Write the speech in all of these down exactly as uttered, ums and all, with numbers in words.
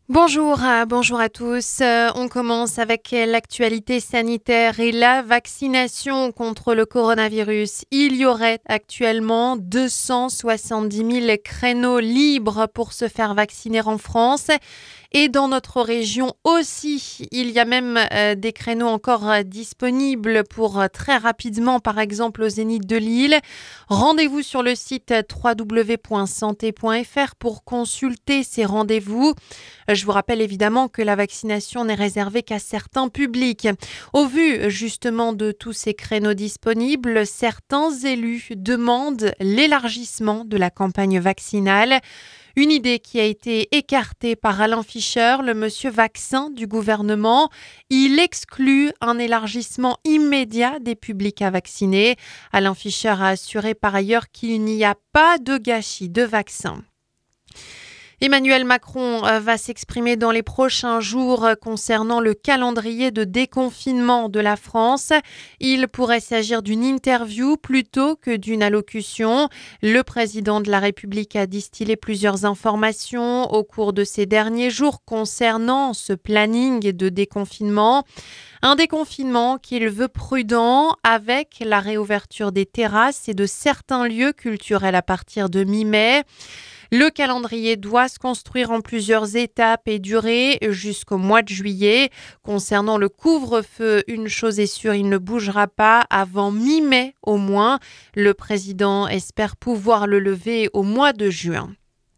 Bonjour, euh, bonjour à tous. Euh, on commence avec l'actualité sanitaire et la vaccination contre le coronavirus. Il y aurait actuellement deux cent soixante-dix mille créneaux libres pour se faire vacciner en France. Et dans notre région aussi, il y a même euh, des créneaux encore euh, disponibles pour euh, très rapidement, par exemple au Zénith de Lille. Rendez-vous sur le site w w w point santé point f r pour consulter ces rendez-vous. Je vous rappelle évidemment que la vaccination n'est réservée qu'à certains publics. Au vu justement de tous ces créneaux disponibles, certains élus demandent l'élargissement de la campagne vaccinale. Une idée qui a été écartée par Alain Fischer, le monsieur vaccin du gouvernement. Il exclut un élargissement immédiat des publics à vacciner. Alain Fischer a assuré par ailleurs qu'il n'y a pas de gâchis de vaccins. Emmanuel Macron va s'exprimer dans les prochains jours concernant le calendrier de déconfinement de la France. Il pourrait s'agir d'une interview plutôt que d'une allocution. Le président de la République a distillé plusieurs informations au cours de ces derniers jours concernant ce planning de déconfinement. Un déconfinement qu'il veut prudent avec la réouverture des terrasses et de certains lieux culturels à partir de mi-mai. Le calendrier doit se construire en plusieurs étapes et durer jusqu'au mois de juillet. Concernant le couvre-feu, une chose est sûre, il ne bougera pas avant mi-mai au moins. Le président espère pouvoir le lever au mois de juin.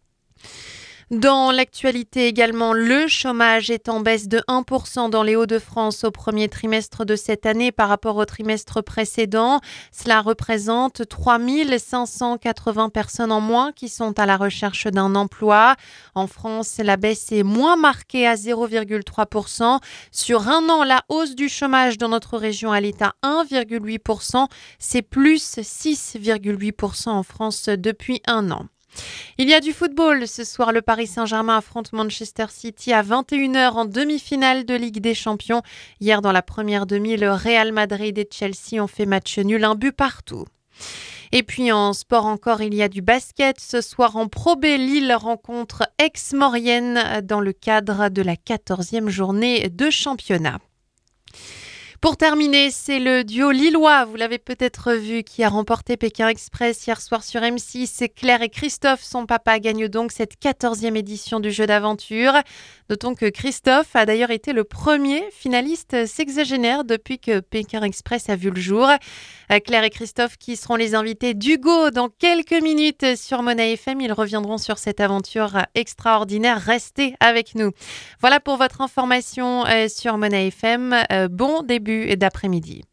Dans l'actualité également, le chômage est en baisse de un pour cent dans les Hauts-de-France au premier trimestre de cette année par rapport au trimestre précédent. Cela représente trois mille cinq cent quatre-vingts personnes en moins qui sont à la recherche d'un emploi. En France, la baisse est moins marquée à zéro virgule trois pour cent. Sur un an, la hausse du chômage dans notre région elle est à un virgule huit pour cent. C'est plus six virgule huit pour cent en France depuis un an. Il y a du football. Ce soir, le Paris Saint-Germain affronte Manchester City à vingt et une heures en demi-finale de Ligue des Champions. Hier, dans la première demi, le Real Madrid et Chelsea ont fait match nul, un but partout. Et puis en sport encore, il y a du basket. Ce soir en Pro B, Lille rencontre Aix-Maurienne dans le cadre de la quatorzième journée de championnat. Pour terminer, c'est le duo lillois, vous l'avez peut-être vu, qui a remporté Pékin Express hier soir sur M six. Claire et Christophe, son papa, gagnent donc cette quatorzième édition du jeu d'aventure. Notons que Christophe a d'ailleurs été le premier finaliste sexagénaire depuis que Pékin Express a vu le jour. Claire et Christophe qui seront les invités d'Hugo dans quelques minutes sur Monnaie F M. Ils reviendront sur cette aventure extraordinaire. Restez avec nous. Voilà pour votre information sur Monnaie F M. Bon début d'après-midi.